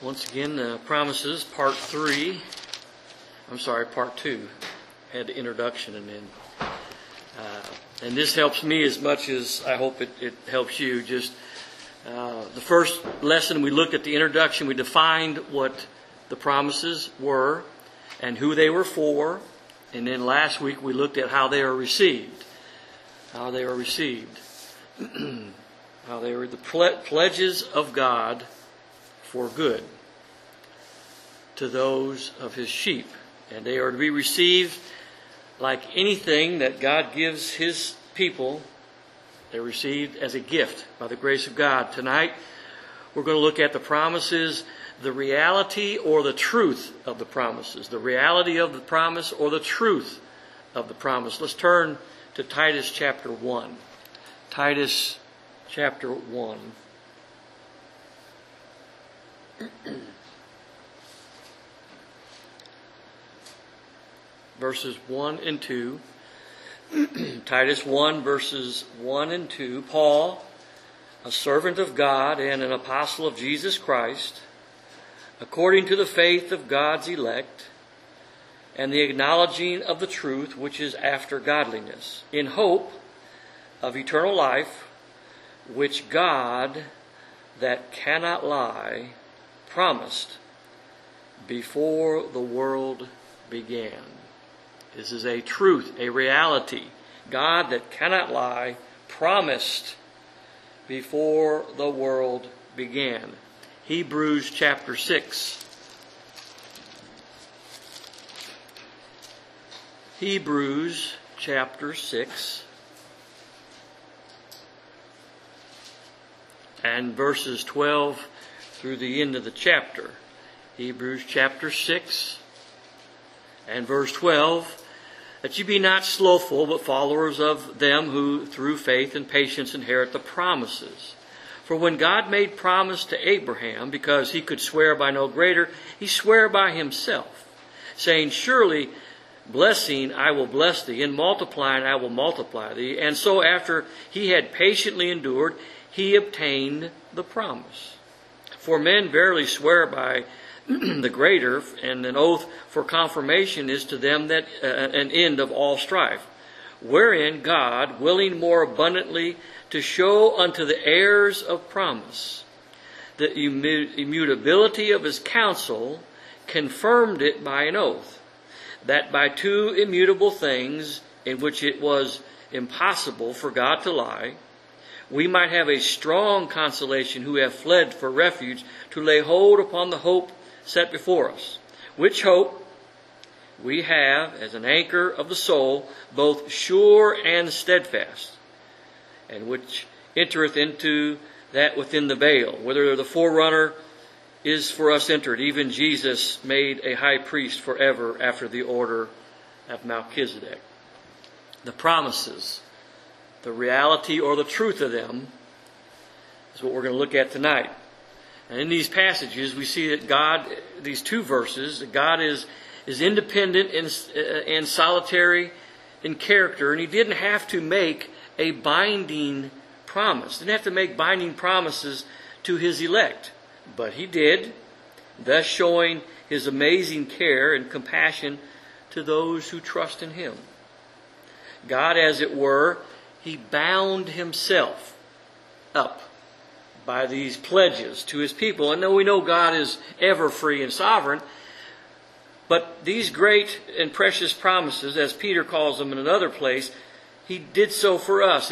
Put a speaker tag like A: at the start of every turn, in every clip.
A: Once again, promises, part 2. Had the introduction and then. And this helps me as much as I hope it helps you. Just the first lesson, we looked at the introduction. We defined what the promises were and who they were for. And then last week we looked at how they are received. How they are received. How they were the pledges of God for good to those of His sheep. And they are to be received like anything that God gives His people. They're received as a gift by the grace of God. Tonight, we're going to look at the promises, the reality or the truth of the promises. The reality of the promise or the truth of the promise. Let's turn to Titus chapter 1. Titus chapter 1. Verses 1 and 2. Titus 1, verses 1 and 2. Paul, a servant of God and an apostle of Jesus Christ, according to the faith of God's elect, and the acknowledging of the truth which is after godliness, in hope of eternal life, which God, that cannot lie, promised before the world began. This is a truth, a reality. God, that cannot lie, promised before the world began. Hebrews chapter 6. Hebrews chapter 6. And verses 12 through the end of the chapter. Hebrews chapter 6 and verse 12. That you be not slothful, but followers of them who through faith and patience inherit the promises. For when God made promise to Abraham, because he could swear by no greater, he sware by himself, saying, surely blessing I will bless thee, and multiplying I will multiply thee. And so after he had patiently endured, he obtained the promise. For men verily swear by the greater, and an oath for confirmation is to them that an end of all strife, wherein God, willing more abundantly to show unto the heirs of promise the immutability of His counsel, confirmed it by an oath, that by two immutable things, in which it was impossible for God to lie, we might have a strong consolation who have fled for refuge, to lay hold upon the hope set before us, which hope we have as an anchor of the soul, both sure and steadfast, and which entereth into that within the veil, whither the forerunner is for us entered, even Jesus made a high priest forever after the order of Melchizedek. The promises, the reality or the truth of them, is what we're going to look at tonight. And in these passages, we see that God, these two verses, that God is independent and solitary in character, and He didn't have to make a binding promise. Didn't have to make binding promises to His elect, but He did, thus showing His amazing care and compassion to those who trust in Him. God, as it were, He bound Himself up by these pledges to His people. And though we know God is ever free and sovereign, but these great and precious promises, as Peter calls them in another place, He did so for us.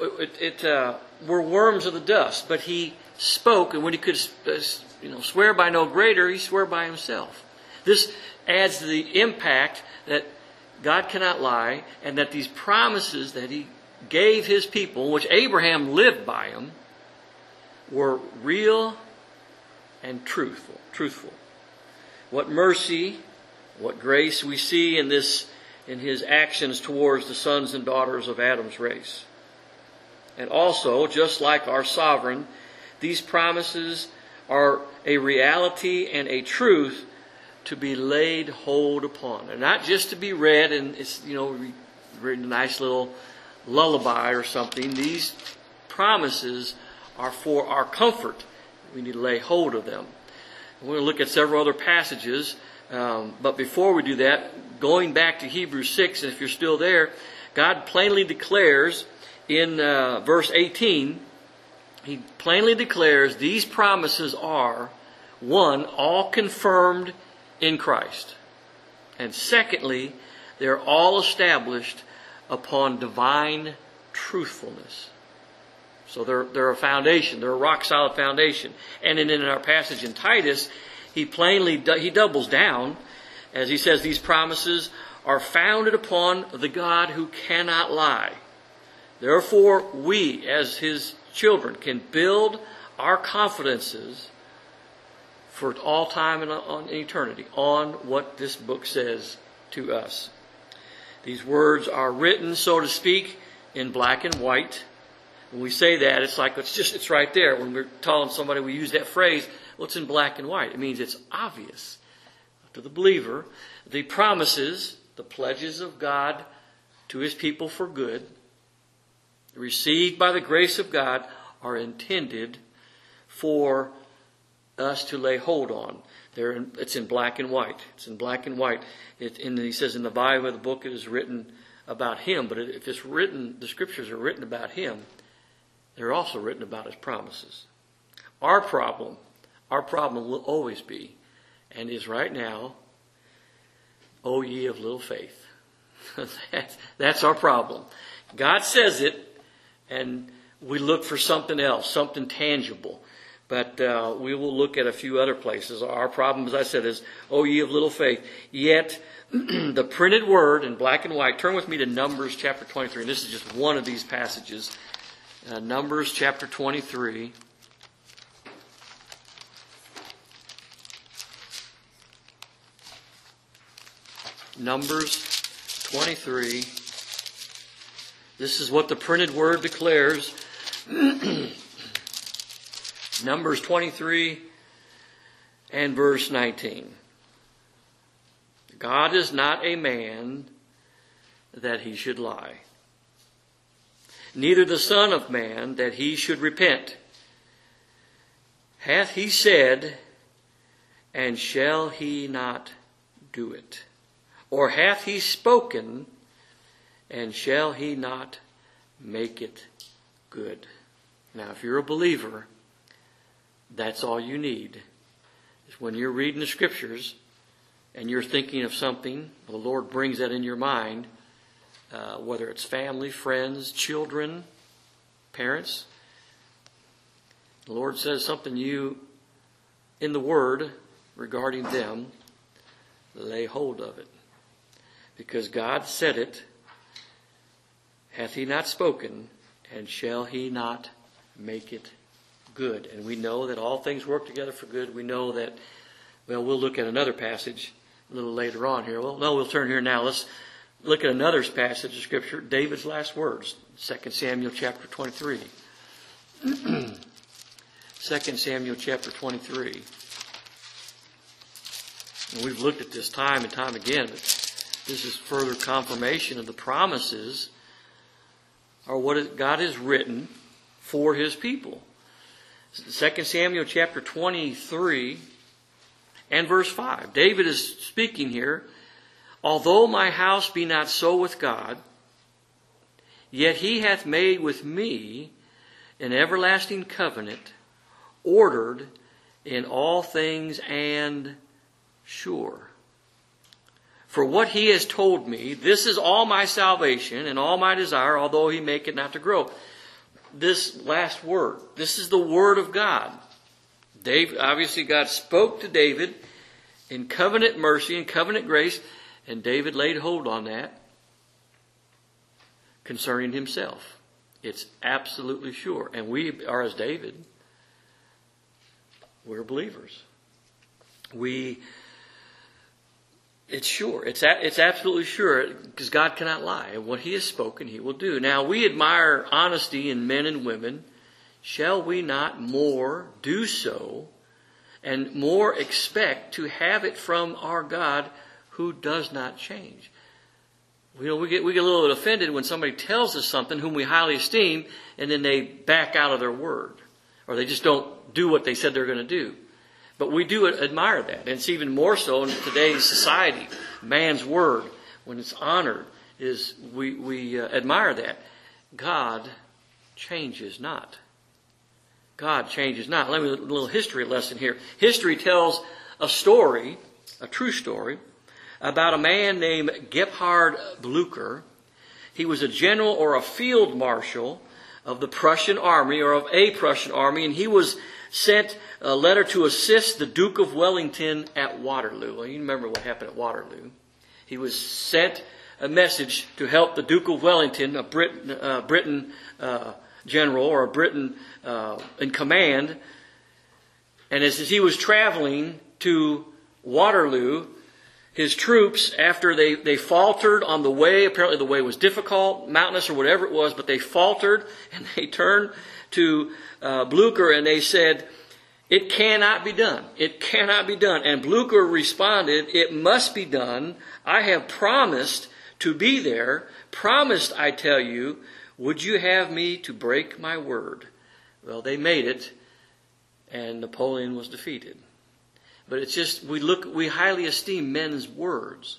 A: We're worms of the dust, but He spoke, and when He could swear by no greater, He swore by Himself. This adds to the impact that God cannot lie, and that these promises that He gave His people, which Abraham lived by them, were real and truthful. What mercy, what grace we see in His actions towards the sons and daughters of Adam's race. And also, just like our sovereign, these promises are a reality and a truth to be laid hold upon. And not just to be read and it's, read a nice little lullaby or something. These promises are for our comfort. We need to lay hold of them. We're going to look at several other passages. But before we do that, going back to Hebrews 6, and if you're still there, God plainly declares in verse 18, He plainly declares these promises are, one, all confirmed in Christ. And secondly, they're all established upon divine truthfulness. So they're a foundation. They're a rock-solid foundation. And in our passage in Titus, he doubles down as he says these promises are founded upon the God who cannot lie. Therefore, we, as His children, can build our confidences for all time and on eternity on what this book says to us. These words are written, so to speak, in black and white. When we say that, it's like it's right there. When we're telling somebody we use that phrase, well, it's in black and white. It means it's obvious to the believer. The promises, the pledges of God to His people for good, received by the grace of God, are intended for us to lay hold on. It's in black and white. It's in black and white. He says in the volume of the book it is written about Him. But if it's written, the Scriptures are written about Him, they're also written about His promises. Our problem will always be, and is right now, O ye of little faith. That's our problem. God says it, and we look for something else, something tangible. But we will look at a few other places. Our problem, as I said, is, O ye of little faith. Yet, the printed word in black and white. Turn with me to Numbers chapter 23. And this is just one of these passages. Numbers chapter 23. Numbers 23. This is what the printed word declares. Numbers 23 and verse 19. God is not a man that He should lie, neither the Son of Man that He should repent. Hath He said, and shall He not do it? Or hath He spoken, and shall He not make it good? Now, if you're a believer, that's all you need. Is when you're reading the Scriptures and you're thinking of something, the Lord brings that in your mind, whether it's family, friends, children, parents. The Lord says something to you in the Word regarding them, lay hold of it. Because God said it, hath He not spoken, and shall He not make it good? And we know that all things work together for good. We know that, we'll look at another passage a little later on here. Well, no, we'll turn here now. Let's look at another passage of Scripture, David's last words, 2 Samuel chapter 23. 2 Samuel chapter 23. And we've looked at this time and time again, but this is further confirmation of the promises or what God has written for His people. 2 Samuel chapter 23 and verse 5. David is speaking here. Although my house be not so with God, yet He hath made with me an everlasting covenant, ordered in all things and sure. For what He has told me, this is all my salvation and all my desire, although He make it not to grow. This last word, this is the word of God. Obviously God spoke to David in covenant mercy and covenant grace, and David laid hold on that concerning himself. It's absolutely sure. And we are as David. We're believers. It's sure. It's absolutely sure, because God cannot lie. And what He has spoken, He will do. Now, we admire honesty in men and women. Shall we not more do so and more expect to have it from our God who does not change? We get a little bit offended when somebody tells us something whom we highly esteem, and then they back out of their word, or they just don't do what they said they're going to do. But we do admire that. And it's even more so in today's society. Man's word, when it's honored, is we admire that. God changes not. God changes not. Let me a little history lesson here. History tells a story, a true story, about a man named Gebhard Blücher. He was a general or a field marshal of the Prussian army, or of a Prussian army, and he was sent a letter to assist the Duke of Wellington at Waterloo. Well, you remember what happened at Waterloo. He was sent a message to help the Duke of Wellington, a Britain general, or a Britain in command. And as he was traveling to Waterloo, his troops, after they faltered on the way, apparently the way was difficult, mountainous or whatever it was, but they faltered and they turned to Blücher and they said, "It cannot be done. It cannot be done." And Blücher responded, "It must be done. I have promised to be there. Promised, I tell you. Would you have me to break my word?" Well, they made it, and Napoleon was defeated. But it's just, we highly esteem men's words.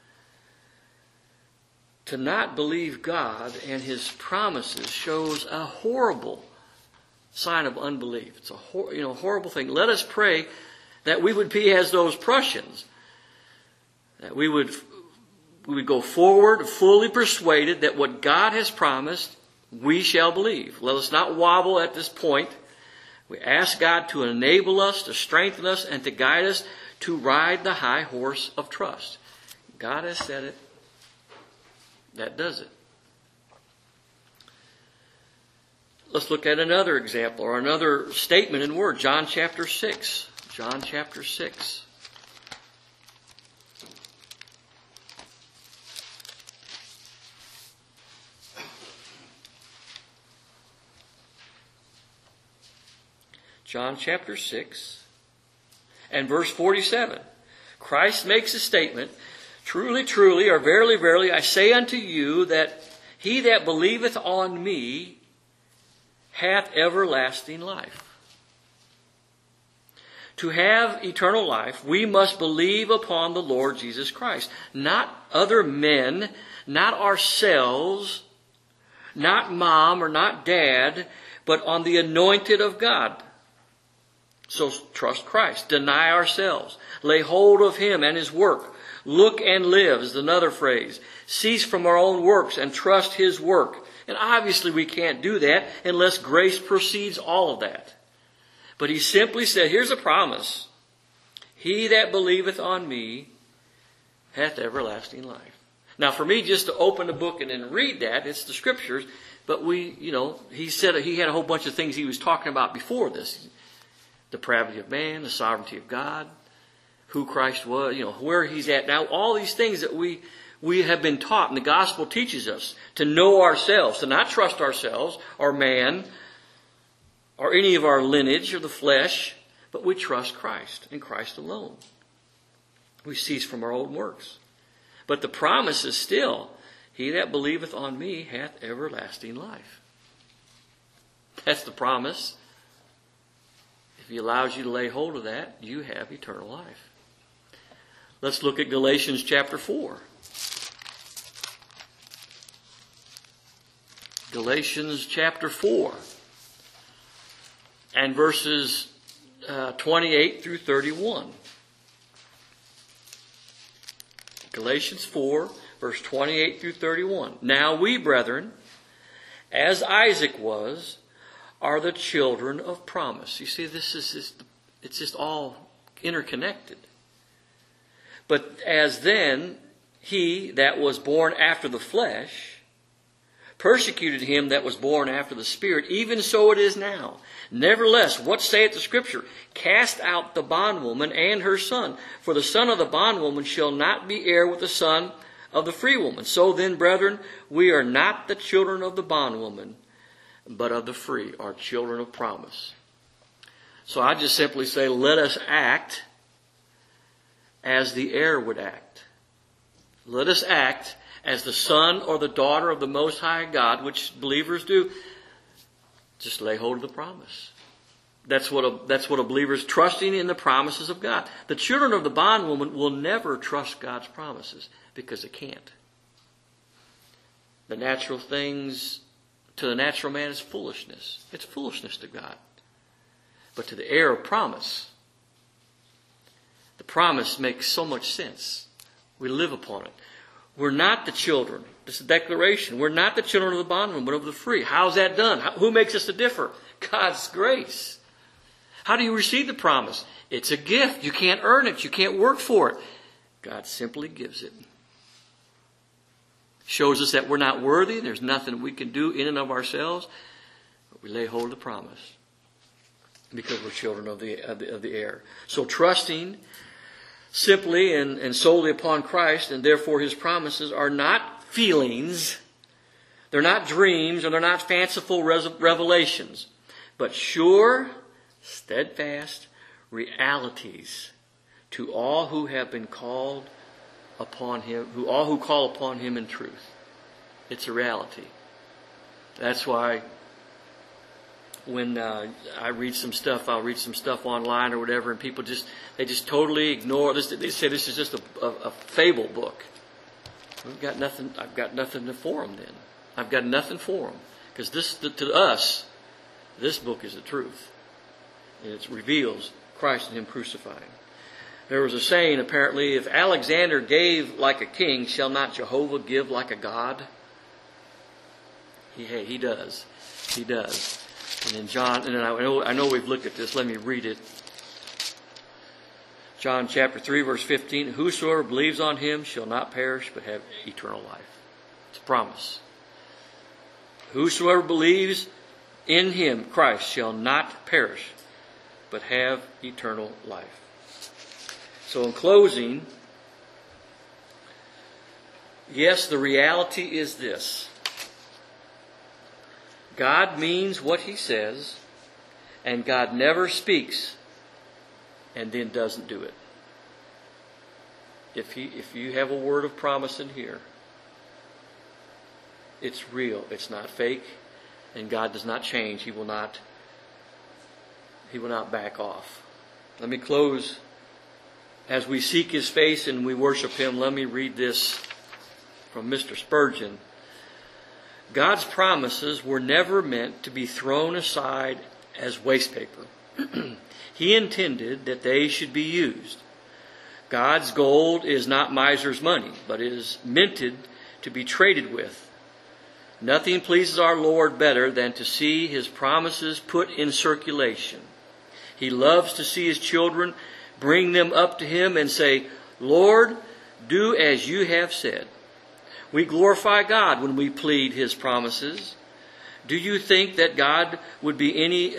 A: To not believe God and His promises shows a horrible sign of unbelief. It's a horrible thing. Let us pray that we would be as those Prussians. That we would go forward fully persuaded that what God has promised, we shall believe. Let us not wobble at this point. We ask God to enable us, to strengthen us, and to guide us to ride the high horse of trust. God has said it. That does it. Let's look at another example, or another statement in Word. John chapter 6. John chapter 6. John chapter 6 and verse 47. Christ makes a statement, "Truly, truly, or verily, verily, I say unto you that he that believeth on me hath everlasting life." To have eternal life, we must believe upon the Lord Jesus Christ. Not other men, not ourselves, not mom or not dad, but on the anointed of God. So trust Christ. Deny ourselves. Lay hold of Him and His work. Look and live is another phrase. Cease from our own works and trust His work. And obviously we can't do that unless grace precedes all of that. But He simply said, here's a promise. He that believeth on me hath everlasting life. Now for me just to open the book and then read that, it's the Scriptures. But He said He had a whole bunch of things He was talking about before this. Depravity of man, the sovereignty of God, who Christ was, where He's at now. All these things that we have been taught, and the gospel teaches us to know ourselves, to not trust ourselves or man or any of our lineage or the flesh, but we trust Christ and Christ alone. We cease from our own works. But the promise is still, "He that believeth on me hath everlasting life." That's the promise. If He allows you to lay hold of that, you have eternal life. Let's look at Galatians chapter 4. Galatians chapter 4 and verses 28 through 31. Galatians 4, verse 28 through 31. "Now we, brethren, as Isaac was, are the children of promise." You see, it's just all interconnected. "But as then he that was born after the flesh persecuted him that was born after the Spirit, even so it is now. Nevertheless, what saith the Scripture? Cast out the bondwoman and her son, for the son of the bondwoman shall not be heir with the son of the free woman. So then, brethren, we are not the children of the bondwoman, but of the free," are children of promise. So I just simply say, let us act as the heir would act. Let us act as the son or the daughter of the Most High God, which believers do. Just lay hold of the promise. That's what a believer is, trusting in the promises of God. The children of the bondwoman will never trust God's promises because they can't. The natural things to the natural man is foolishness. It's foolishness to God. But to the heir of promise, the promise makes so much sense. We live upon it. We're not the children. This is a declaration. We're not the children of the bondwoman, but of the free. How's that done? Who makes us to differ? God's grace. How do you receive the promise? It's a gift. You can't earn it. You can't work for it. God simply gives it. Shows us that we're not worthy. There's nothing we can do in and of ourselves. But we lay hold of the promise because we're children of the heir. So trusting simply and solely upon Christ, and therefore His promises, are not feelings. They're not dreams, and they're not fanciful revelations, but sure, steadfast realities to all who have been called upon Him, all who call upon Him in truth. It's a reality. That's why when I read some stuff, I'll read some stuff online or whatever, and people just totally ignore this. They say this is just a fable book. I've got nothing for them then. I've got nothing for them. Because to us, this book is the truth. It reveals Christ and Him crucified. There was a saying, apparently, if Alexander gave like a king, shall not Jehovah give like a God? He does. He does. And in John, and I know we've looked at this. Let me read it. John chapter 3, verse 15. Whosoever believes on Him shall not perish, but have eternal life. It's a promise. Whosoever believes in Him, Christ, shall not perish, but have eternal life. So in closing, yes, the reality is this. God means what He says, and God never speaks and then doesn't do it. If you have a word of promise in here, it's real. It's not fake, and God does not change. He will not back off. Let me close. As we seek His face and we worship Him, let me read this from Mr. Spurgeon. God's promises were never meant to be thrown aside as waste paper. He intended that they should be used. God's gold is not miser's money, but is minted to be traded with. Nothing pleases our Lord better than to see His promises put in circulation. He loves to see His children bring them up to Him and say, Lord, do as You have said. We glorify God when we plead His promises. Do you think that God will be any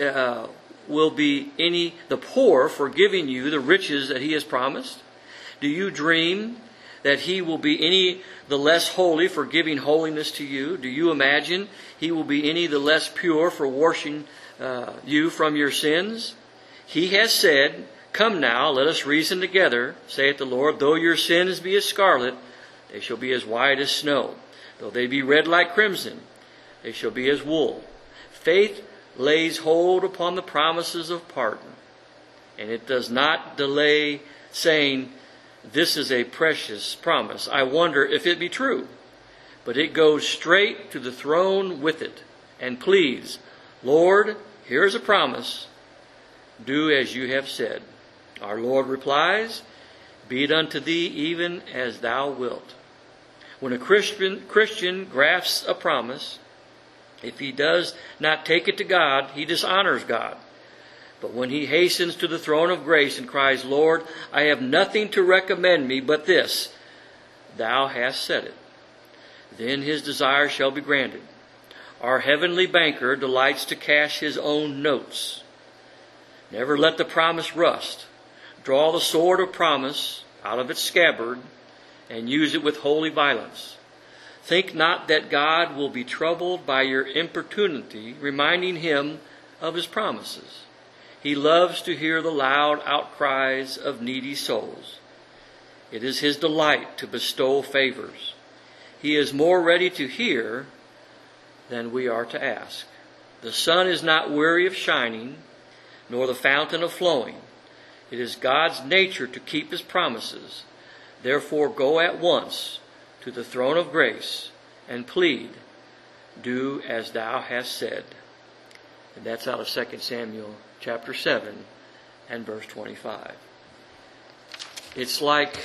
A: the poor for giving you the riches that He has promised? Do you dream that He will be any the less holy for giving holiness to you? Do you imagine He will be any the less pure for washing you from your sins? He has said, Come now, let us reason together, saith the Lord. Though your sins be as scarlet, they shall be as white as snow. Though they be red like crimson, they shall be as wool. Faith lays hold upon the promises of pardon, and it does not delay, saying, This is a precious promise. I wonder if it be true. But it goes straight to the throne with it, and pleads, Lord, here is a promise. Do as You have said. Our Lord replies, Be it unto thee even as thou wilt. When a Christian grasps a promise, if he does not take it to God, he dishonors God. But when he hastens to the throne of grace and cries, Lord, I have nothing to recommend me but this, Thou hast said it, then his desire shall be granted. Our heavenly banker delights to cash his own notes. Never let the promise rust. Draw the sword of promise out of its scabbard and use it with holy violence. Think not that God will be troubled by your importunity, reminding Him of His promises. He loves to hear the loud outcries of needy souls. It is His delight to bestow favors. He is more ready to hear than we are to ask. The sun is not weary of shining, nor the fountain of flowing. It is God's nature to keep His promises. Therefore go at once to the throne of grace and plead, do as thou hast said. And that's out of 2 Samuel chapter 7 and verse 25. It's like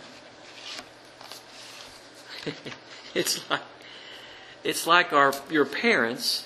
A: your parents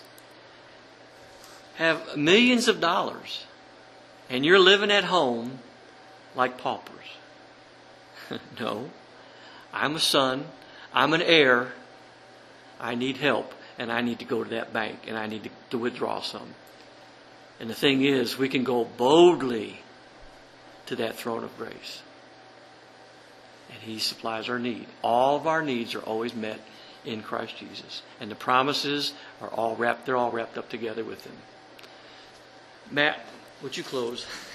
A: have millions of dollars and you're living at home like paupers. No, I'm a son, I'm an heir, I need help, and I need to go to that bank and I need to withdraw some. And the thing is, we can go boldly to that throne of grace. And He supplies our need. All of our needs are always met in Christ Jesus. And the promises are all wrapped up together with Him. Matt, would you close?